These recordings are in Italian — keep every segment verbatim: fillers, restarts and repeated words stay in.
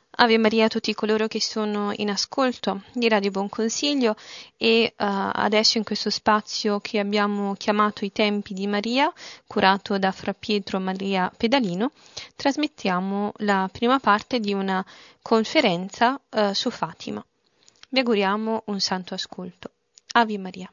Ave Maria a tutti coloro che sono in ascolto di Radio Buon Consiglio e uh, adesso in questo spazio che abbiamo chiamato I Tempi di Maria, curato da Fra Pietro Maria Pedalino, trasmettiamo la prima parte di una conferenza uh, su Fatima. Vi auguriamo un santo ascolto. Ave Maria.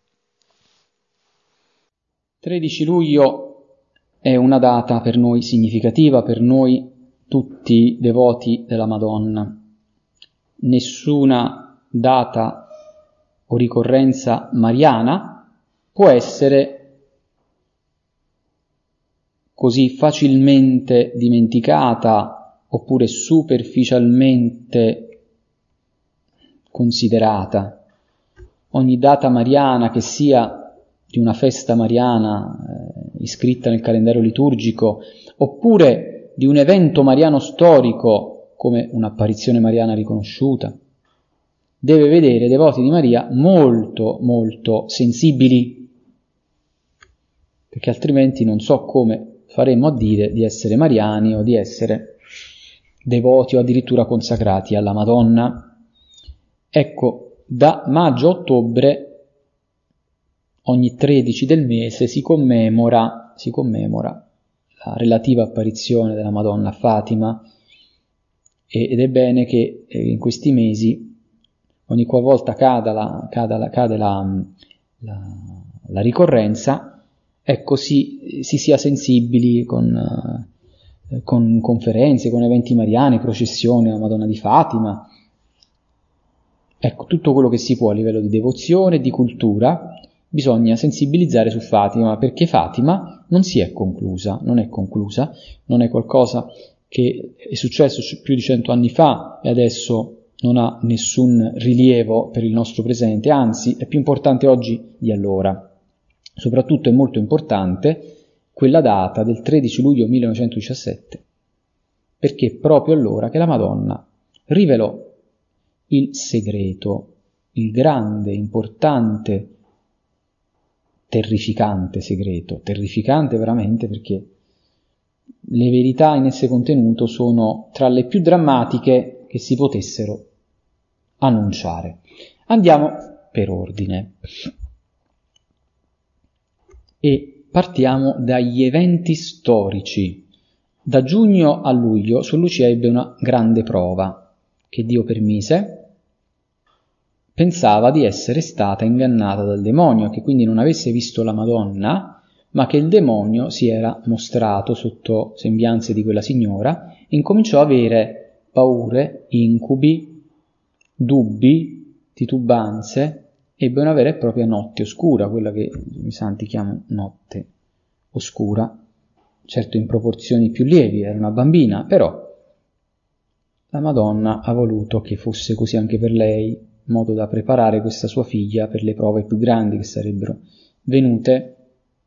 tredici luglio è una data per noi significativa, per noi tutti devoti della Madonna. Nessuna data o ricorrenza mariana può essere così facilmente dimenticata oppure superficialmente considerata. Ogni data mariana, che sia di una festa mariana eh, iscritta nel calendario liturgico, oppure di un evento mariano storico come un'apparizione mariana riconosciuta, deve vedere devoti di Maria molto molto sensibili, perché altrimenti non so come faremmo a dire di essere mariani o di essere devoti o addirittura consacrati alla Madonna. Ecco, da maggio a ottobre, ogni tredici del mese, si commemora, si commemora la relativa apparizione della Madonna a Fatima, ed è bene che in questi mesi, ogni qualvolta cada la, cada la, cade la, la, la ricorrenza, ecco, si, si sia sensibili con, con conferenze, con eventi mariani, processioni alla Madonna di Fatima, ecco, tutto quello che si può a livello di devozione e di cultura. Bisogna sensibilizzare su Fatima, perché Fatima non si è conclusa, non è conclusa, non è qualcosa che è successo più di cento anni fa e adesso non ha nessun rilievo per il nostro presente, anzi è più importante oggi di allora. Soprattutto è molto importante quella data del tredici luglio millenovecentodiciassette, perché è proprio allora che la Madonna rivelò il segreto, il grande, importante, terrificante segreto, terrificante veramente, perché le verità in esse contenute sono tra le più drammatiche che si potessero annunciare. Andiamo per ordine e partiamo dagli eventi storici. Da giugno a luglio Sor Lucia ebbe una grande prova che Dio permise. Pensava di essere stata ingannata dal demonio, che quindi non avesse visto la Madonna, ma che il demonio si era mostrato sotto sembianze di quella signora e incominciò a avere paure, incubi, dubbi, titubanze, ebbe una vera e propria notte oscura, quella che i santi chiamano notte oscura, certo in proporzioni più lievi, era una bambina, però la Madonna ha voluto che fosse così anche per lei, in modo da preparare questa sua figlia per le prove più grandi che sarebbero venute.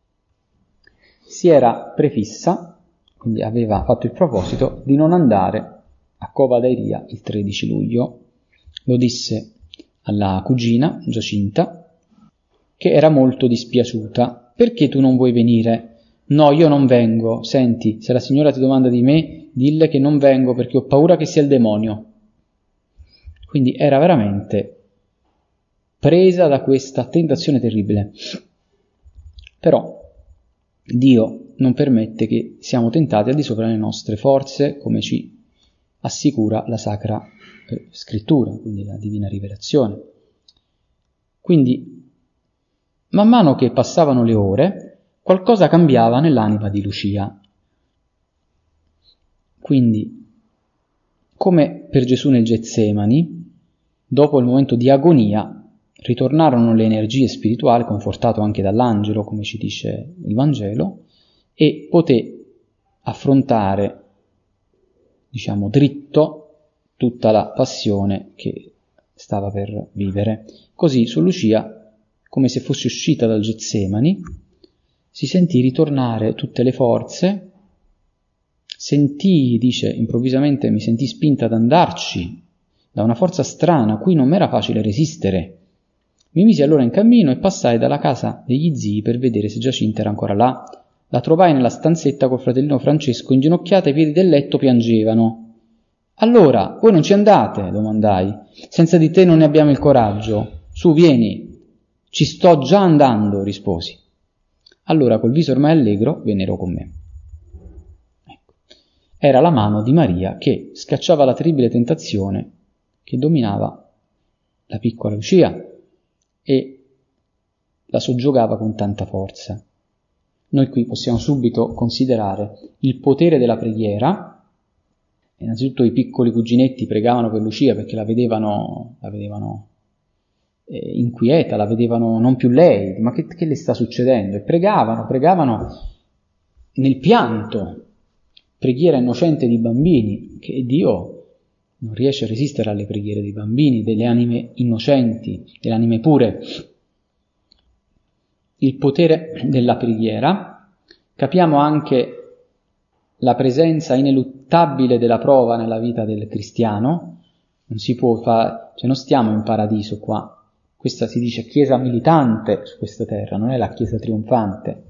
Si era prefissa, quindi aveva fatto il proposito, di non andare a Cova d'Airia il tredici luglio. Lo disse alla cugina Giacinta, che era molto dispiaciuta. Perché tu non vuoi venire? No, io non vengo. Senti, se la signora ti domanda di me, dille che non vengo perché ho paura che sia il demonio. Quindi era veramente presa da questa tentazione terribile. Però Dio non permette che siamo tentati al di sopra delle nostre forze, come ci assicura la Sacra eh, Scrittura, quindi la Divina Rivelazione. Quindi, man mano che passavano le ore, qualcosa cambiava nell'anima di Lucia. Quindi, come per Gesù nel Getsemani, dopo il momento di agonia, ritornarono le energie spirituali, confortato anche dall'angelo, come ci dice il Vangelo, e poté affrontare, diciamo, dritto tutta la passione che stava per vivere. Così Sor Lucia, come se fosse uscita dal Getsemani, si sentì ritornare tutte le forze, sentì, dice, improvvisamente mi sentì spinta ad andarci, da una forza strana a cui non m'era facile resistere. Mi misi allora in cammino e passai dalla casa degli zii per vedere se Giacinta era ancora là. La trovai nella stanzetta col fratellino Francesco, inginocchiata ai piedi del letto piangevano. Allora, voi non ci andate? Domandai. Senza di te non ne abbiamo il coraggio. Su, vieni. Ci sto già andando, risposi. Allora, col viso ormai allegro, vennero con me. Ecco. Era la mano di Maria che scacciava la terribile tentazione che dominava la piccola Lucia e la soggiogava con tanta forza. Noi qui possiamo subito considerare il potere della preghiera. Innanzitutto i piccoli cuginetti pregavano per Lucia perché la vedevano, la vedevano eh, inquieta, la vedevano non più lei, ma che, che le sta succedendo? E pregavano, pregavano nel pianto, preghiera innocente di bambini, che Dio non riesce a resistere alle preghiere dei bambini, delle anime innocenti, delle anime pure. Il potere della preghiera, capiamo anche la presenza ineluttabile della prova nella vita del cristiano. Non si può fare, cioè non stiamo in paradiso qua, questa si dice chiesa militante su questa terra, non è la chiesa trionfante.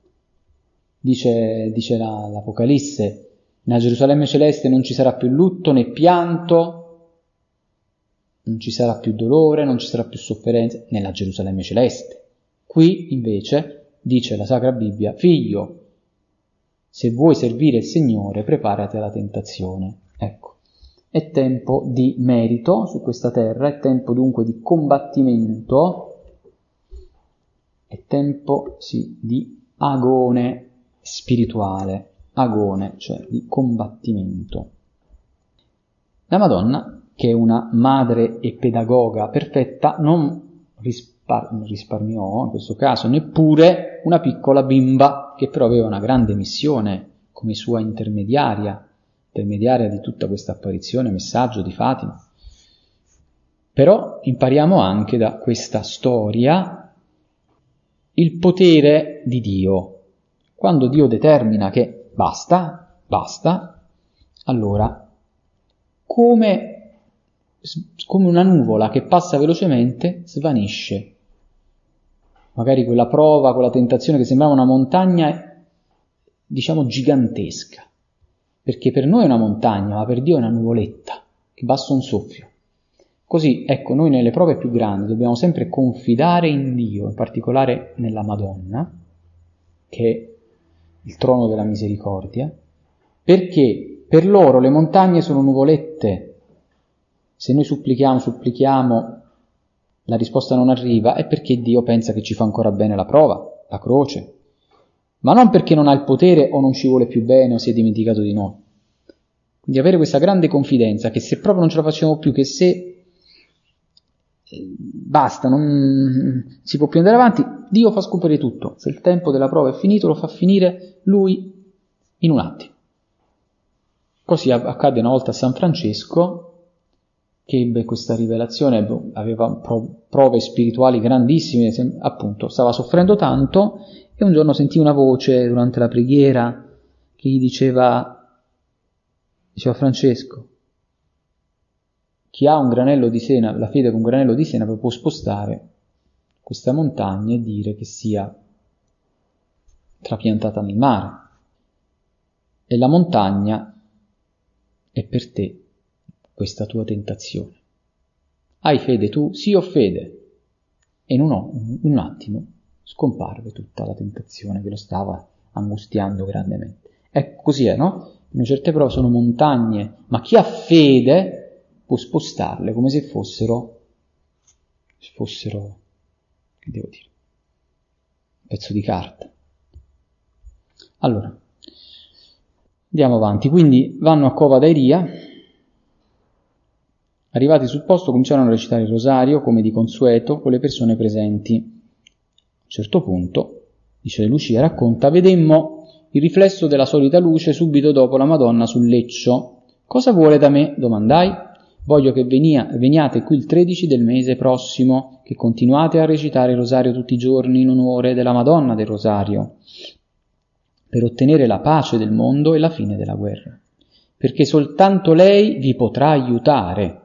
Dice, dice la, l'Apocalisse, nella Gerusalemme celeste non ci sarà più lutto né pianto, non ci sarà più dolore, non ci sarà più sofferenza, nella Gerusalemme celeste. Qui invece dice la Sacra Bibbia, figlio, se vuoi servire il Signore, preparati alla tentazione. Ecco, è tempo di merito su questa terra, è tempo dunque di combattimento, è tempo, sì, di agone spirituale, agone, cioè di combattimento. La Madonna, che è una madre e pedagoga perfetta, non rispetta non risparmiò in questo caso neppure una piccola bimba che però aveva una grande missione come sua intermediaria, intermediaria di tutta questa apparizione, messaggio di Fatima. Però impariamo anche da questa storia il potere di Dio. Quando Dio determina che basta, basta, allora come, come una nuvola che passa velocemente svanisce. Magari quella prova, quella tentazione che sembrava una montagna, diciamo gigantesca, perché per noi è una montagna, ma per Dio è una nuvoletta che basta un soffio. Così, ecco, noi nelle prove più grandi dobbiamo sempre confidare in Dio, in particolare nella Madonna, che è il trono della misericordia, perché per loro le montagne sono nuvolette. Se noi supplichiamo, supplichiamo, la risposta non arriva, è perché Dio pensa che ci fa ancora bene la prova, la croce, ma non perché non ha il potere o non ci vuole più bene o si è dimenticato di noi. Quindi avere questa grande confidenza che se proprio non ce la facciamo più, che se basta, non si può più andare avanti, Dio fa scomparire tutto. Se il tempo della prova è finito, lo fa finire Lui in un attimo. Così accadde una volta a San Francesco, che ebbe questa rivelazione, aveva prove spirituali grandissime, appunto, stava soffrendo tanto e un giorno sentì una voce durante la preghiera che gli diceva, diceva Francesco, chi ha un granello di senape, la fede con un granello di senape può spostare questa montagna e dire che sia trapiantata nel mare. E la montagna è per te questa tua tentazione. Hai fede tu? Sì, ho fede. E in un, in un attimo scomparve tutta la tentazione che lo stava angustiando grandemente. Ecco, così è, no? In certe prove sono montagne, ma chi ha fede può spostarle come se fossero, fossero, che devo dire, un pezzo di carta. Allora, andiamo avanti. Quindi vanno a Cova d'Airia. Arrivati sul posto cominciarono a recitare il rosario come di consueto con le persone presenti. A un certo punto, dice Lucia, racconta, vedemmo il riflesso della solita luce subito dopo la Madonna sul leccio. Cosa vuole da me? Domandai. Voglio che venia, veniate qui il tredici del mese prossimo, che continuate a recitare il rosario tutti i giorni in onore della Madonna del Rosario, per ottenere la pace del mondo e la fine della guerra, perché soltanto lei vi potrà aiutare.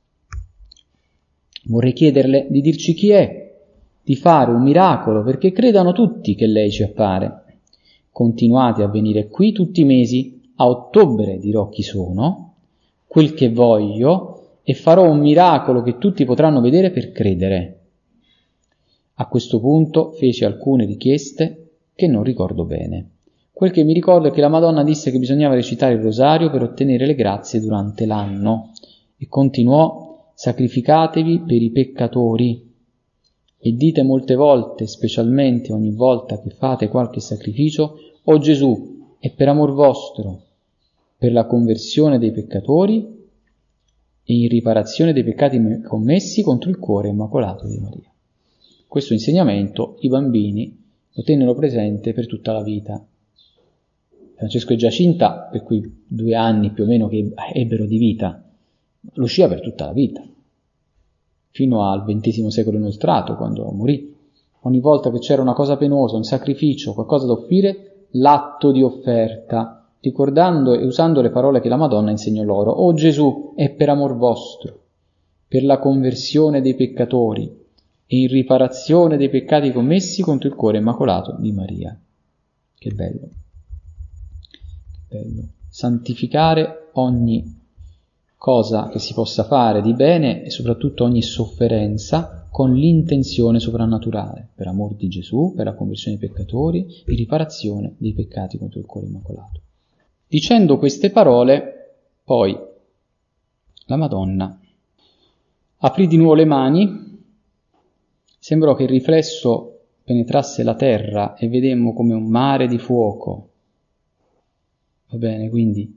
Vorrei chiederle di dirci chi è, di fare un miracolo, perché credano tutti che lei ci appare. Continuate a venire qui tutti i mesi, a ottobre dirò chi sono, quel che voglio e farò un miracolo che tutti potranno vedere per credere. A questo punto fece alcune richieste che non ricordo bene. Quel che mi ricordo è che la Madonna disse che bisognava recitare il rosario per ottenere le grazie durante l'anno e continuò: sacrificatevi per i peccatori e dite molte volte, specialmente ogni volta che fate qualche sacrificio: o Gesù, è per amor vostro, per la conversione dei peccatori e in riparazione dei peccati commessi contro il cuore immacolato di Maria. Questo insegnamento i bambini lo tennero presente per tutta la vita. Francesco e Giacinta, per quei due anni più o meno che ebbero di vita, Lucia per tutta la vita, fino al ventesimo secolo inoltrato, quando morì. Ogni volta che c'era una cosa penosa, un sacrificio, qualcosa da offrire, l'atto di offerta, ricordando e usando le parole che la Madonna insegnò loro: o Gesù, è per amor vostro, per la conversione dei peccatori e in riparazione dei peccati commessi contro il cuore immacolato di Maria. Che bello. Bello. Santificare ogni cosa che si possa fare di bene e soprattutto ogni sofferenza con l'intenzione soprannaturale, per amor di Gesù, per la conversione dei peccatori e riparazione dei peccati contro il cuore immacolato. Dicendo queste parole, poi la Madonna aprì di nuovo le mani, sembrò che il riflesso penetrasse la terra e vedemmo come un mare di fuoco. Va bene, quindi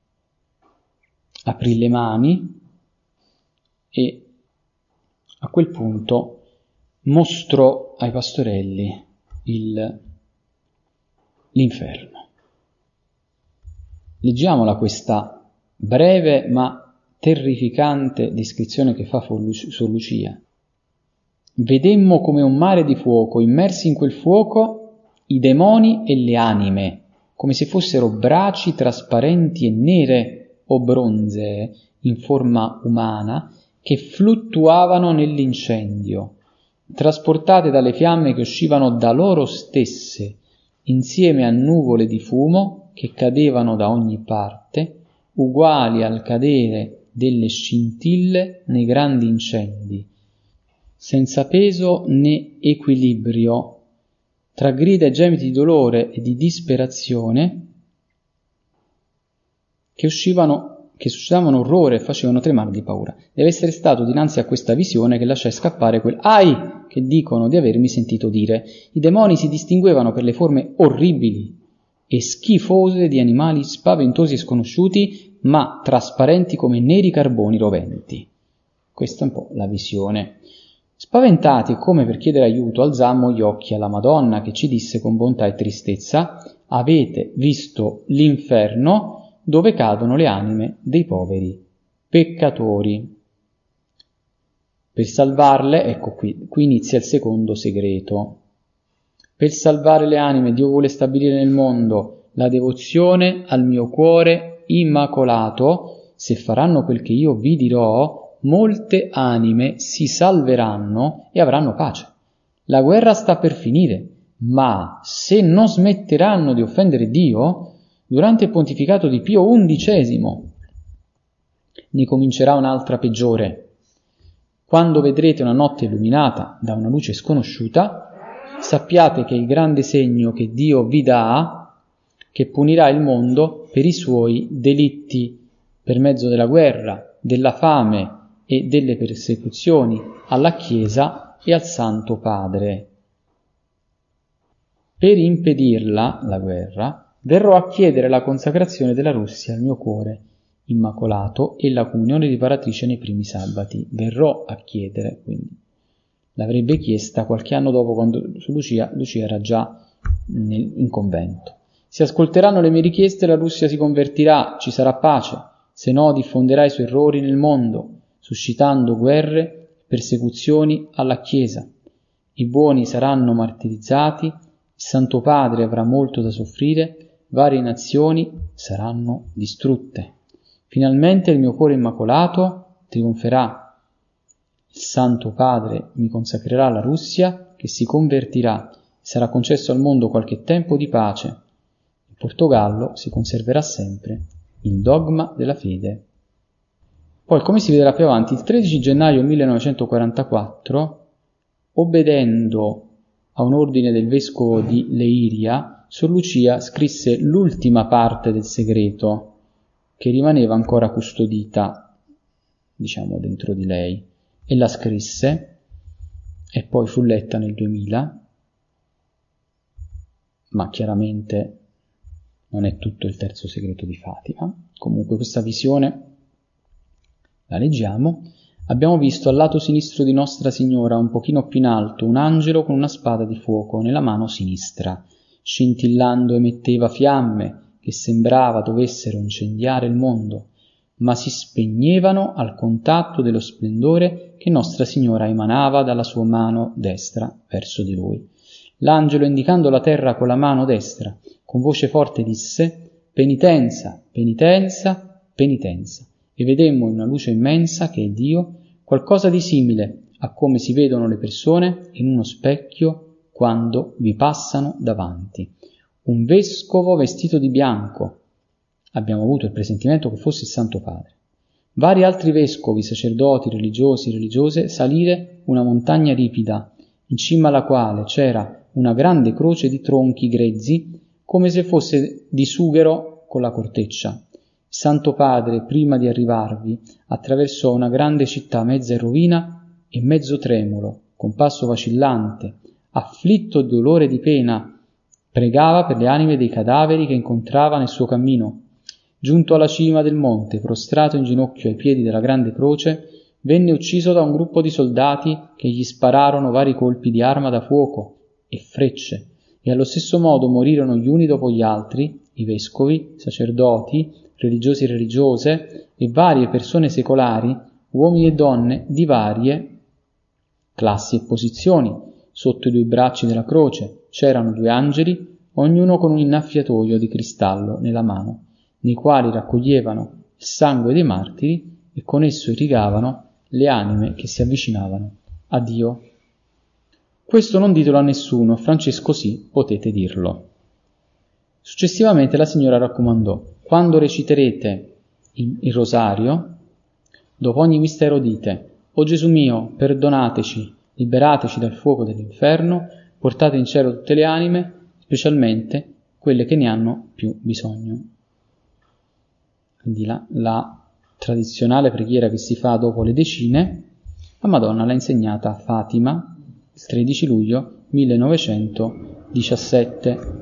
aprì le mani e a quel punto mostrò ai pastorelli il, l'inferno. Leggiamola questa breve ma terrificante descrizione che fa Sor Lucia. Vedemmo come un mare di fuoco, immersi in quel fuoco i demoni e le anime, come se fossero braci trasparenti e nere o bronzee in forma umana che fluttuavano nell'incendio, trasportate dalle fiamme che uscivano da loro stesse, insieme a nuvole di fumo che cadevano da ogni parte, uguali al cadere delle scintille nei grandi incendi, senza peso né equilibrio, tra grida e gemiti di dolore e di disperazione che uscivano, che suscitavano orrore e facevano tremare di paura. Deve essere stato dinanzi a questa visione che lasciai scappare quel «Ai!» che dicono di avermi sentito dire. I demoni si distinguevano per le forme orribili e schifose di animali spaventosi e sconosciuti, ma trasparenti come neri carboni roventi. Questa è un po' la visione. Spaventati, come per chiedere aiuto, alzammo gli occhi alla Madonna, che ci disse con bontà e tristezza: avete visto l'inferno dove cadono le anime dei poveri peccatori. Per salvarle, ecco qui, qui inizia il secondo segreto. Per salvare le anime Dio vuole stabilire nel mondo la devozione al mio cuore immacolato. Se faranno quel che io vi dirò, molte anime si salveranno e avranno pace. La guerra sta per finire, ma se non smetteranno di offendere Dio, durante il pontificato di Pio undicesimo ne comincerà un'altra peggiore. Quando vedrete una notte illuminata da una luce sconosciuta, sappiate che il grande segno che Dio vi dà, che punirà il mondo per i suoi delitti, per mezzo della guerra, della fame e delle persecuzioni alla Chiesa e al Santo Padre. Per impedirla, la guerra, verrò a chiedere la consacrazione della Russia al mio cuore immacolato e la comunione riparatrice nei primi sabati. Verrò a chiedere, quindi l'avrebbe chiesta qualche anno dopo, quando su Lucia, Lucia era già nel, in convento. Se ascolteranno le mie richieste, la Russia si convertirà, ci sarà pace, se no diffonderà i suoi errori nel mondo, suscitando guerre, persecuzioni alla Chiesa. I buoni saranno martirizzati, il Santo Padre avrà molto da soffrire, varie nazioni saranno distrutte. Finalmente il mio cuore immacolato trionferà. Il Santo Padre mi consacrerà la Russia, che si convertirà, e sarà concesso al mondo qualche tempo di pace. In Portogallo si conserverà sempre il dogma della fede. Poi, come si vedrà più avanti, il tredici gennaio millenovecentoquarantaquattro, obbedendo a un ordine del vescovo di Leiria, Sor Lucia scrisse l'ultima parte del segreto che rimaneva ancora custodita, diciamo, dentro di lei, e la scrisse, e poi fu letta nel duemila, ma chiaramente non è tutto il terzo segreto di Fatima. Comunque questa visione la leggiamo. Abbiamo visto al lato sinistro di Nostra Signora, un pochino più in alto, un angelo con una spada di fuoco nella mano sinistra. Scintillando emetteva fiamme che sembrava dovessero incendiare il mondo, ma si spegnevano al contatto dello splendore che Nostra Signora emanava dalla sua mano destra verso di lui. L'angelo, indicando la terra con la mano destra, con voce forte disse: «Penitenza, penitenza, penitenza». E vedemmo in una luce immensa, che è Dio, qualcosa di simile a come si vedono le persone in uno specchio quando vi passano davanti. Un vescovo vestito di bianco. Abbiamo avuto il presentimento che fosse il Santo Padre. Vari altri vescovi, sacerdoti, religiosi, religiose, salire una montagna ripida, in cima alla quale c'era una grande croce di tronchi grezzi, come se fosse di sughero con la corteccia. Il Santo Padre, prima di arrivarvi, attraversò una grande città mezza in rovina e mezzo tremulo, con passo vacillante, afflitto e dolore di pena, pregava per le anime dei cadaveri che incontrava nel suo cammino. Giunto alla cima del monte, prostrato in ginocchio ai piedi della grande croce, venne ucciso da un gruppo di soldati che gli spararono vari colpi di arma da fuoco e frecce, e allo stesso modo morirono gli uni dopo gli altri, i vescovi, sacerdoti, religiosi e religiose e varie persone secolari, uomini e donne di varie classi e posizioni. Sotto i due bracci della croce c'erano due angeli, ognuno con un innaffiatoio di cristallo nella mano, nei quali raccoglievano il sangue dei martiri e con esso irrigavano le anime che si avvicinavano a Dio. Questo non ditelo a nessuno, Francesco sì, potete dirlo. Successivamente la signora raccomandò: quando reciterete il, il rosario, dopo ogni mistero dite: «O Gesù mio, perdonateci, liberateci dal fuoco dell'inferno, portate in cielo tutte le anime, specialmente quelle che ne hanno più bisogno». Quindi la, la tradizionale preghiera che si fa dopo le decine, la Madonna l'ha insegnata a Fatima il tredici luglio millenovecentodiciassette.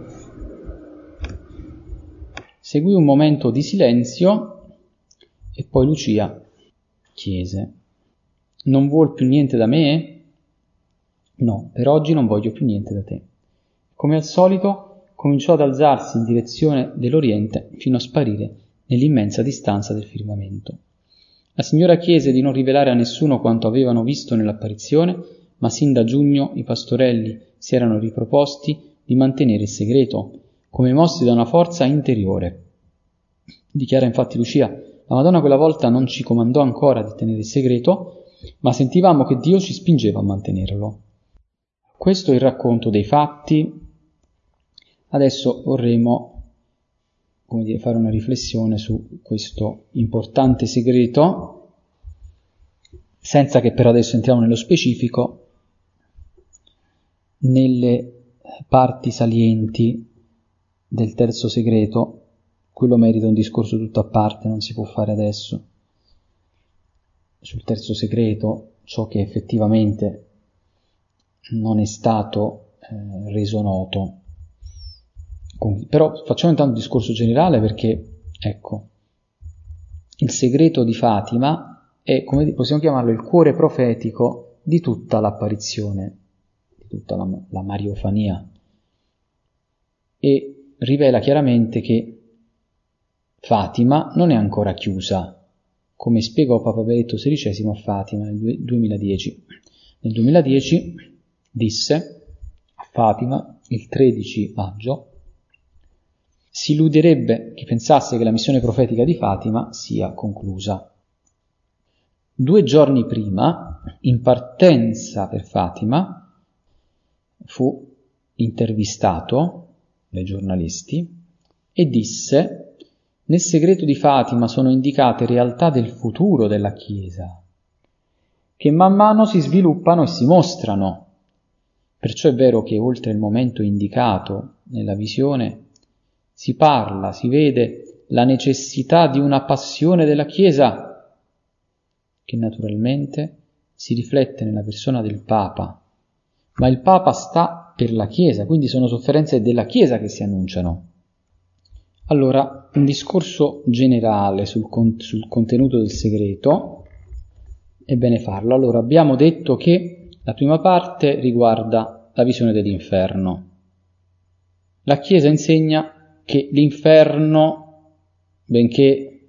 Seguì un momento di silenzio e poi Lucia chiese: «Non vuol più niente da me?» «No, per oggi non voglio più niente da te». Come al solito cominciò ad alzarsi in direzione dell'Oriente fino a sparire nell'immensa distanza del firmamento. La signora chiese di non rivelare a nessuno quanto avevano visto nell'apparizione, ma sin da giugno i pastorelli si erano riproposti di mantenere il segreto, come mossi da una forza interiore. Dichiara infatti Lucia: «La Madonna quella volta non ci comandò ancora di tenere il segreto, ma sentivamo che Dio ci spingeva a mantenerlo». Questo è il racconto dei fatti. Adesso vorremmo, come dire, fare una riflessione su questo importante segreto, senza che per adesso entriamo nello specifico, nelle parti salienti del terzo segreto. Quello merita un discorso tutto a parte, non si può fare adesso. Sul terzo segreto, ciò che effettivamente non è stato eh, reso noto. Però facciamo intanto un discorso generale, perché, ecco, il segreto di Fatima è, come possiamo chiamarlo, il cuore profetico di tutta l'apparizione, di tutta la, la mariofania, e rivela chiaramente che Fatima non è ancora chiusa, come spiegò Papa Benedetto sedicesimo a Fatima nel duemiladieci. Nel duemiladieci disse a Fatima, il tredici maggio: «Si illuderebbe chi pensasse che la missione profetica di Fatima sia conclusa». Due giorni prima, in partenza per Fatima, fu intervistato dai giornalisti e disse: Nel segreto di Fatima sono indicate realtà del futuro della Chiesa, che man mano si sviluppano e si mostrano. Perciò è vero che oltre il momento indicato nella visione si parla, si vede la necessità di una passione della Chiesa, che naturalmente si riflette nella persona del Papa, ma il Papa sta per la Chiesa, quindi sono sofferenze della Chiesa che si annunciano. Allora, un discorso generale sul, con- sul contenuto del segreto è bene farlo. Allora, abbiamo detto che la prima parte riguarda la visione dell'inferno. La Chiesa insegna che l'inferno, benché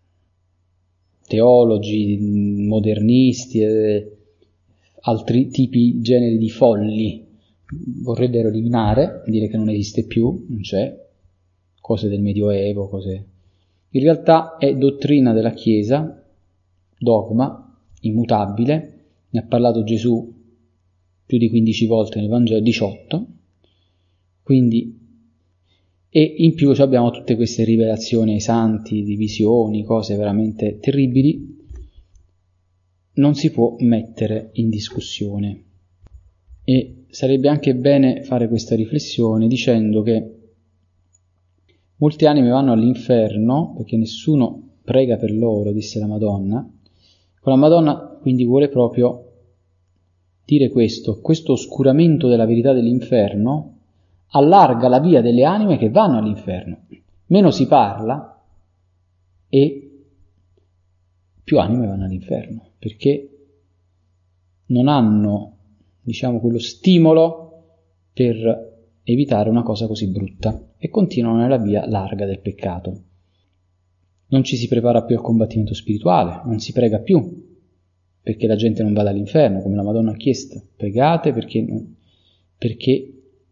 teologi, modernisti e altri tipi, generi di folli vorrebbero eliminare, dire che non esiste più, non c'è, cose del Medioevo, cose... In realtà è dottrina della Chiesa, dogma, immutabile, ne ha parlato Gesù più di quindici volte nel Vangelo, diciotto, quindi, e in più abbiamo tutte queste rivelazioni ai santi, di visioni, cose veramente terribili, non si può mettere in discussione. E sarebbe anche bene fare questa riflessione dicendo che molte anime vanno all'inferno perché nessuno prega per loro, disse la Madonna. La Madonna quindi vuole proprio dire questo, questo oscuramento della verità dell'inferno allarga la via delle anime che vanno all'inferno. Meno si parla e più anime vanno all'inferno, perché non hanno, diciamo, quello stimolo per evitare una cosa così brutta e continuano nella via larga del peccato. Non ci si prepara più al combattimento spirituale, non si prega più perché la gente non vada all'inferno, come la Madonna ha chiesto. Pregate perché, perché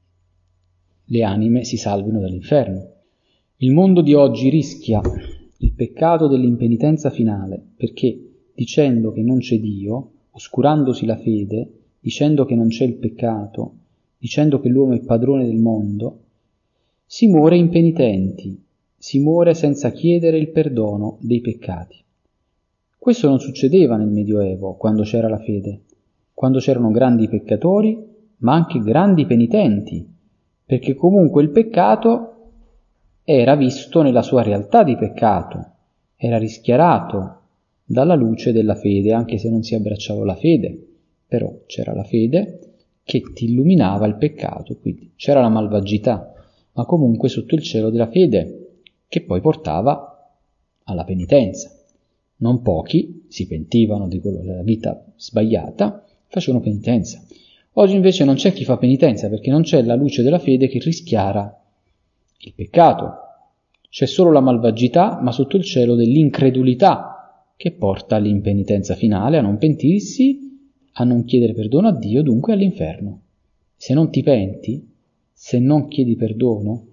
le anime si salvino dall'inferno. Il mondo di oggi rischia il peccato dell'impenitenza finale perché dicendo che non c'è Dio, oscurandosi la fede, dicendo che non c'è il peccato, dicendo che l'uomo è padrone del mondo, si muore impenitenti, si muore senza chiedere il perdono dei peccati. Questo non succedeva nel Medioevo, quando c'era la fede, quando c'erano grandi peccatori, ma anche grandi penitenti, perché comunque il peccato era visto nella sua realtà di peccato, era rischiarato dalla luce della fede, anche se non si abbracciava la fede, però c'era la fede che ti illuminava il peccato, quindi c'era la malvagità, ma comunque sotto il cielo della fede, che poi portava alla penitenza. Non pochi si pentivano di quello della vita sbagliata, facevano penitenza. Oggi invece non c'è chi fa penitenza, perché non c'è la luce della fede che rischiara il peccato. C'è solo la malvagità, ma sotto il cielo dell'incredulità, che porta all'impenitenza finale, a non pentirsi, a non chiedere perdono a Dio, dunque all'inferno. Se non ti penti, se non chiedi perdono,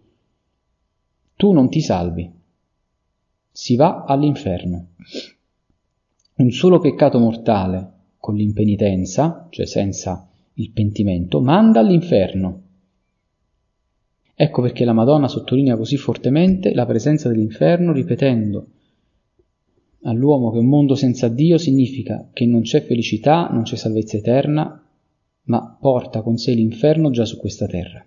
tu non ti salvi. Si va all'inferno. Un solo peccato mortale con l'impenitenza, cioè senza il pentimento, manda all'inferno. Ecco perché la Madonna sottolinea così fortemente la presenza dell'inferno, ripetendo all'uomo che un mondo senza Dio significa che non c'è felicità, non c'è salvezza eterna, ma porta con sé l'inferno già su questa terra.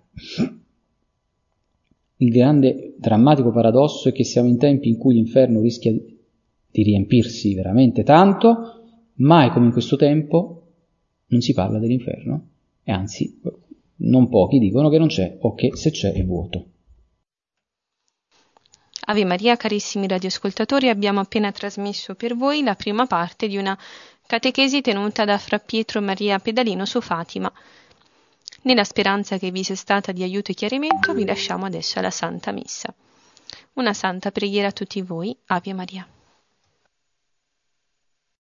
Il grande drammatico paradosso è che siamo in tempi in cui l'inferno rischia di riempirsi veramente tanto, mai come in questo tempo non si parla dell'inferno, e anzi non pochi dicono che non c'è o che se c'è è vuoto. Ave Maria, carissimi radioascoltatori, abbiamo appena trasmesso per voi la prima parte di una catechesi tenuta da Fra Pietro Maria Pedalino su Fatima. Nella speranza che vi sia stata di aiuto e chiarimento, vi lasciamo adesso alla Santa Messa. Una santa preghiera a tutti voi. Ave Maria.